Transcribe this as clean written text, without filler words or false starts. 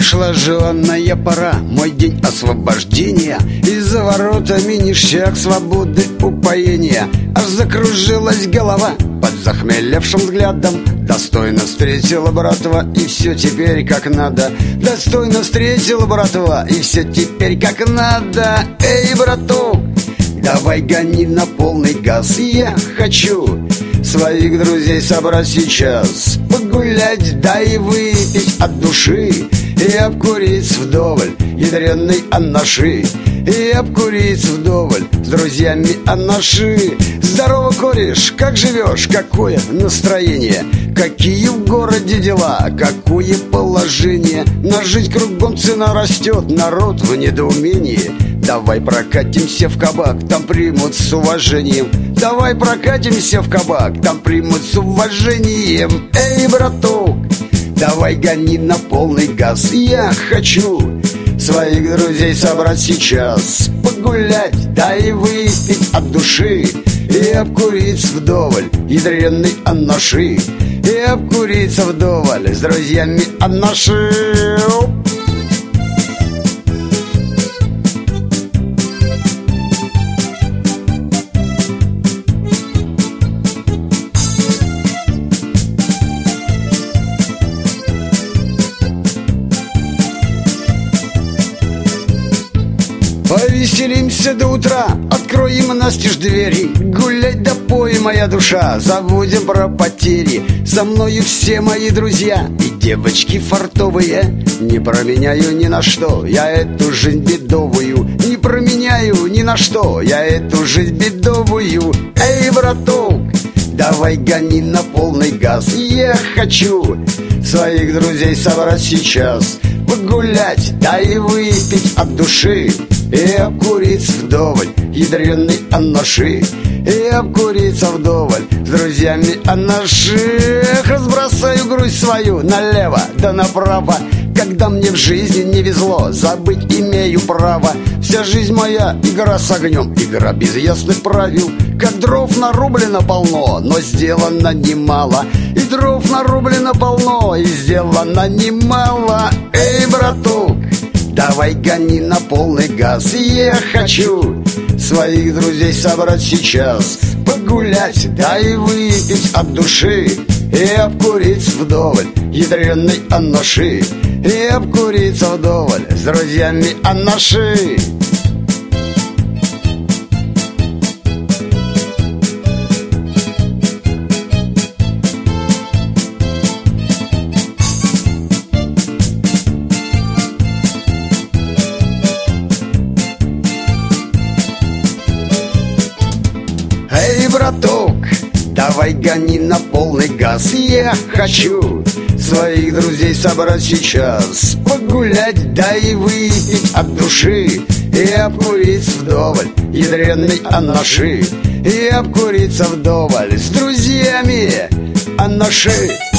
Пришла желанная пора, мой день освобождения, и за воротами ништяк свободы, упоения. Аж закружилась голова под захмелевшим взглядом. Достойно встретила братва, и все теперь как надо. Достойно встретила братва, и все теперь как надо. Эй, браток, давай гони на полный газ. Я хочу своих друзей собрать сейчас, погулять, да и выпить от души, и обкурить вдоволь ядреной анаши, и обкурить вдоволь с друзьями анаши. Здорово, кореш, как живешь, какое настроение? Какие в городе дела, какое положение? На жизнь кругом цена растет, народ в недоумении. Давай прокатимся в кабак, там примут с уважением. Давай прокатимся в кабак, там примут с уважением. Эй, браток, давай гони на полный газ. Я хочу своих друзей собрать сейчас, погулять, да и выпить от души, и обкурить вдоволь ядреной анаши, и обкуриться вдоволь с друзьями анаши. Повеселимся до утра, откроем настежь двери, гулять до поя, моя душа, забудем про потери. Со мною все мои друзья и девочки фартовые. Не променяю ни на что я эту жизнь бедовую, не променяю ни на что я эту жизнь бедовую. Эй, браток, давай гони на полный газ. Я хочу своих друзей собрать сейчас, погулять, да и выпить от души, и обкурить вдоволь ядреной анаши, и обкуриться вдоволь с друзьями анаши. Разбросаю грусть свою налево да направо, когда мне в жизни не везло, забыть имею право. Вся жизнь моя игра с огнем, игра без ясных правил. Как дров нарублено полно, но сделано немало, и дров нарублено полно, и сделано немало. Эй, браток, давай гони на полный газ. Я хочу своих друзей собрать сейчас, погулять, да и выпить от души, и обкурить вдоволь ядреной анаши, и обкуриться вдоволь с друзьями анаши. Эй, браток, давай гони на полный газ. Я хочу своих друзей собрать сейчас, погулять, да и выпить от души, и обкурить вдоволь ядреной анаши, и обкуриться вдоволь с друзьями анаши.